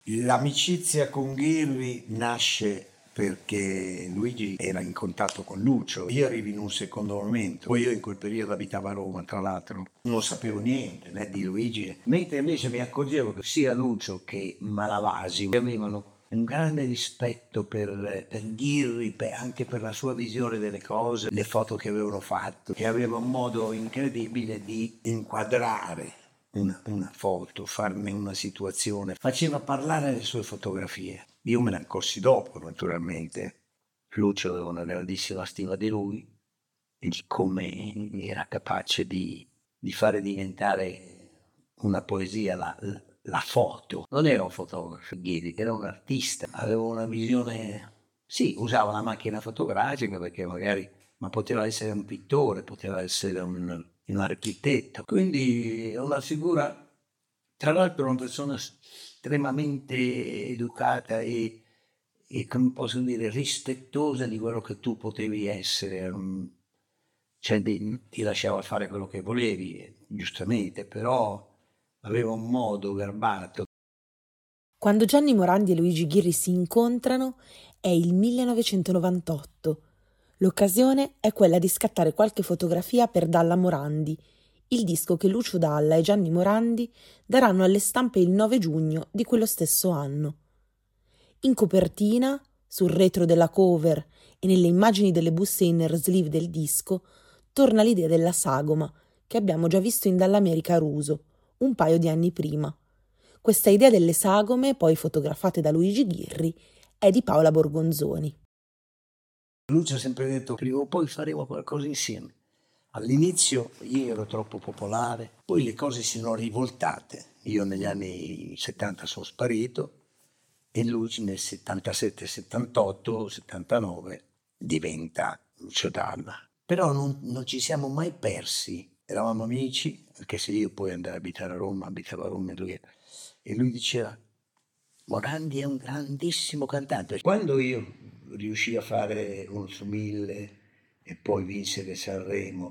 L'amicizia con Ghirri nasce perché Luigi era in contatto con Lucio. Io arrivo in un secondo momento. Poi io in quel periodo abitavo a Roma, tra l'altro. Non sapevo niente né di Luigi. Mentre invece mi accorgevo che sia Lucio che Malavasi avevano un grande rispetto per Ghirri, anche per la sua visione delle cose, le foto che avevano fatto, che aveva un modo incredibile di inquadrare una foto, farne una situazione. Faceva parlare le sue fotografie. Io me ne accorsi dopo, naturalmente. Lucio aveva una grandissima stima di lui e di come era capace di fare diventare una poesia la foto. Non era un fotografo, Ghirri, era un artista, aveva una visione, sì, usava la macchina fotografica perché magari, ma poteva essere un pittore, poteva essere un architetto, quindi è una figura, tra l'altro una persona estremamente educata e come posso dire, rispettosa di quello che tu potevi essere. Cioè ti lasciava fare quello che volevi, giustamente, però aveva un modo garbato. Quando Gianni Morandi e Luigi Ghirri si incontrano è il 1998. L'occasione è quella di scattare qualche fotografia per Dalla Morandi, il disco che Lucio Dalla e Gianni Morandi daranno alle stampe il 9 giugno di quello stesso anno. In copertina, sul retro della cover e nelle immagini delle buste inner sleeve del disco, torna l'idea della sagoma, che abbiamo già visto in Dall'America a Ruso, un paio di anni prima. Questa idea delle sagome, poi fotografate da Luigi Ghirri, è di Paola Borgonzoni. Lucio ha sempre detto prima o poi faremo qualcosa insieme. All'inizio io ero troppo popolare, poi le cose si sono rivoltate. Io negli anni 70 sono sparito e lui nel 77, 78, 79 diventa Lucio Dalla. Però non ci siamo mai persi, eravamo amici, anche se io poi andai a abitare a Roma, abitavo a Roma e lui diceva Morandi è un grandissimo cantante. Quando io riuscii a fare uno su mille e poi vincere Sanremo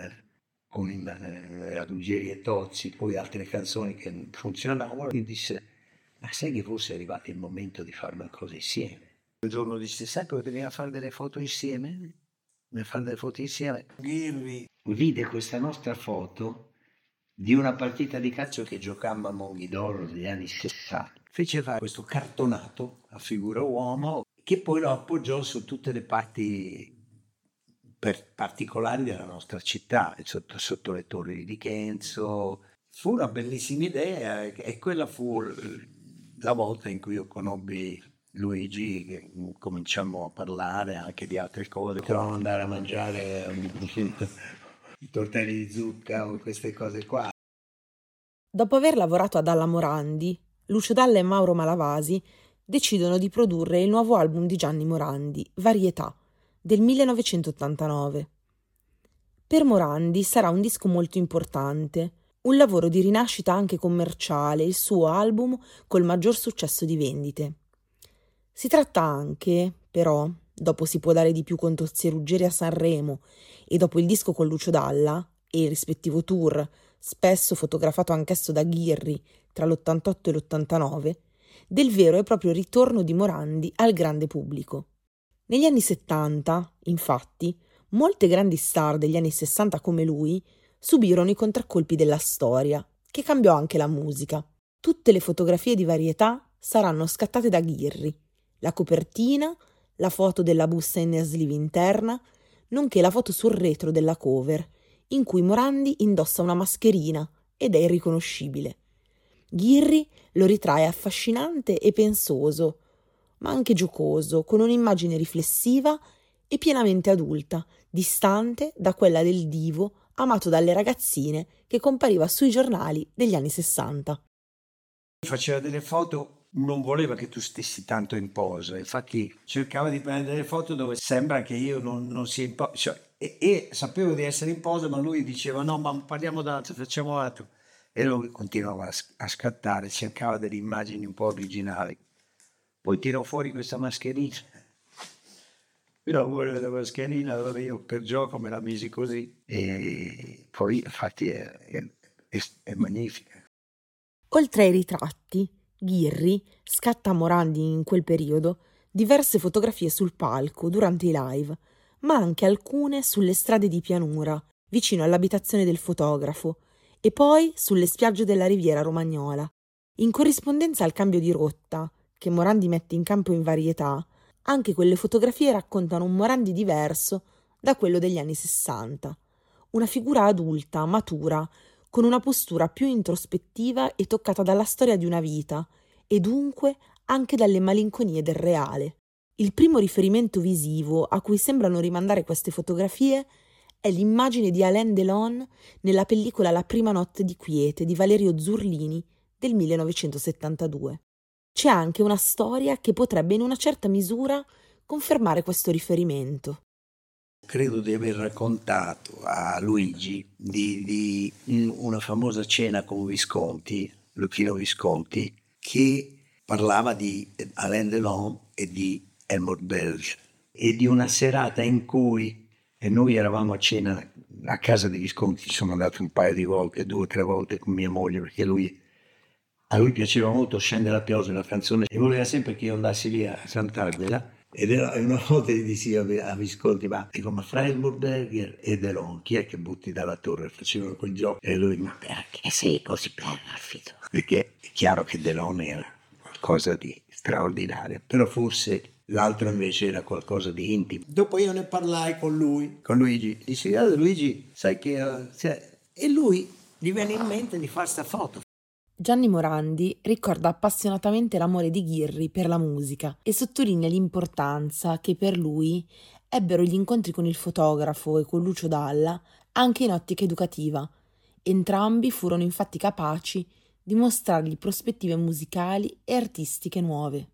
con Ruggeri e Tozzi, poi altre canzoni che funzionavano, mi disse, ma sai che forse è arrivato il momento di fare una cosa insieme? Un giorno disse, sai che veniamo a fare delle foto insieme? Veniamo a fare delle foto insieme. Ghirri vide questa nostra foto di una partita di calcio che giocammo a Monghidoro negli anni 60. Fece fare questo cartonato a figura uomo che poi lo appoggiò su tutte le parti particolari della nostra città, sotto le torri di Chenzo. Fu una bellissima idea e quella fu la volta in cui io conobbi Luigi, che cominciamo a parlare anche di altre cose. Potevamo andare a mangiare i tortelli di zucca o queste cose qua. Dopo aver lavorato a Dalla Morandi, Lucio Dalla e Mauro Malavasi decidono di produrre il nuovo album di Gianni Morandi, Varietà, del 1989. Per Morandi sarà un disco molto importante, un lavoro di rinascita anche commerciale, il suo album col maggior successo di vendite. Si tratta anche, però, dopo Si può dare di più con Tozzi e Ruggeri a Sanremo e dopo il disco con Lucio Dalla e il rispettivo tour, spesso fotografato anch'esso da Ghirri tra l'88 e l'89, del vero e proprio ritorno di Morandi al grande pubblico. Negli anni 70, infatti, molte grandi star degli anni 60 come lui subirono i contraccolpi della storia, che cambiò anche la musica. Tutte le fotografie di Varietà saranno scattate da Ghirri, la copertina, la foto della busta in sleeve interna, nonché la foto sul retro della cover, in cui Morandi indossa una mascherina ed è irriconoscibile. Ghirri lo ritrae affascinante e pensoso, ma anche giocoso, con un'immagine riflessiva e pienamente adulta, distante da quella del divo amato dalle ragazzine che compariva sui giornali degli anni 60. Faceva delle foto, non voleva che tu stessi tanto in posa, infatti cercava di prendere delle foto dove sembra che io non sia in posa, cioè, e sapevo di essere in posa, ma lui diceva no, ma parliamo d'altro, facciamo altro. E lui continuava a scattare, cercava delle immagini un po' originali. Poi tirò fuori questa mascherina. Io volevo la mascherina, allora io per gioco me la misi così. E poi infatti è magnifica. Oltre ai ritratti, Ghirri scatta a Morandi in quel periodo diverse fotografie sul palco durante i live, ma anche alcune sulle strade di pianura, vicino all'abitazione del fotografo, e poi sulle spiagge della riviera romagnola. In corrispondenza al cambio di rotta, che Morandi mette in campo in Varietà, anche quelle fotografie raccontano un Morandi diverso da quello degli anni 60. Una figura adulta, matura, con una postura più introspettiva e toccata dalla storia di una vita, e dunque anche dalle malinconie del reale. Il primo riferimento visivo a cui sembrano rimandare queste fotografie è l'immagine di Alain Delon nella pellicola La prima notte di quiete di Valerio Zurlini del 1972. C'è anche una storia che potrebbe in una certa misura confermare questo riferimento. Credo di aver raccontato a Luigi di una famosa cena con Visconti, Luchino Visconti, che parlava di Alain Delon e di Helmut Berger, e di una serata in cui noi eravamo a cena a casa di Visconti. Ci sono andato un paio di volte, 2 o 3 volte con mia moglie, perché a lui piaceva molto Scendere a pioggia, la canzone, e voleva sempre che io andassi lì a cantargliela. Ed era una volta gli dissi a Visconti, ma fra Helmut Berger e Delon, chi è che butti dalla torre? Facevano quel gioco, e lui, ma perché sei così perfido? Perché è chiaro che Delon era qualcosa di straordinario, però forse l'altro invece era qualcosa di intimo. Dopo io ne parlai con lui, con Luigi, dissi, Luigi, sai che... e lui gli venne in mente di fare sta foto. Gianni Morandi ricorda appassionatamente l'amore di Ghirri per la musica e sottolinea l'importanza che per lui ebbero gli incontri con il fotografo e con Lucio Dalla anche in ottica educativa. Entrambi furono infatti capaci di mostrargli prospettive musicali e artistiche nuove.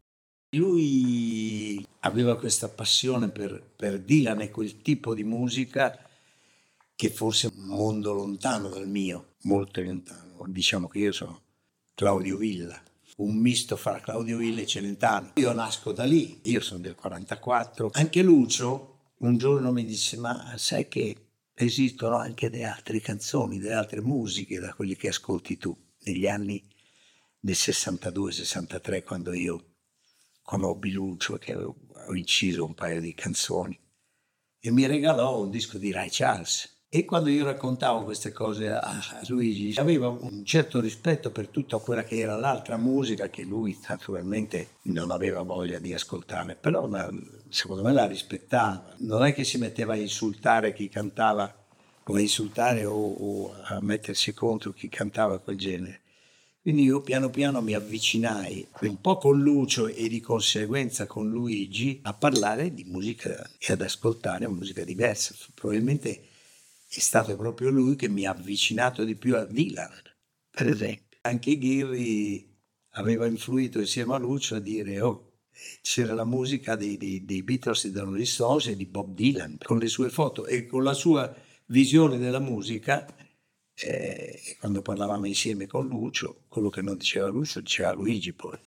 Lui aveva questa passione per Dylan e quel tipo di musica che forse è un mondo lontano dal mio, molto lontano. Diciamo che io sono Claudio Villa, un misto fra Claudio Villa e Celentano. Io nasco da lì, io sono del 44. Anche Lucio un giorno mi disse, ma sai che esistono anche delle altre canzoni, delle altre musiche da quelli che ascolti tu, negli anni del 62-63, quando io conobbi Lucio, che ho inciso un paio di canzoni, e mi regalò un disco di Ray Charles. E quando io raccontavo queste cose a Luigi, aveva un certo rispetto per tutta quella che era l'altra musica che lui naturalmente non aveva voglia di ascoltare, però secondo me la rispettava. Non è che si metteva a insultare chi cantava, o a insultare o a mettersi contro chi cantava quel genere. Quindi io piano piano mi avvicinai un po' con Lucio e di conseguenza con Luigi a parlare di musica e ad ascoltare musica diversa. Probabilmente è stato proprio lui che mi ha avvicinato di più a Dylan, per esempio. Anche Ghirri aveva influito insieme a Lucio a dire, c'era la musica dei Beatles, dei Rolling Stones e di Bob Dylan, con le sue foto e con la sua visione della musica. Quando parlavamo insieme con Lucio, quello che non diceva Lucio diceva Luigi poi.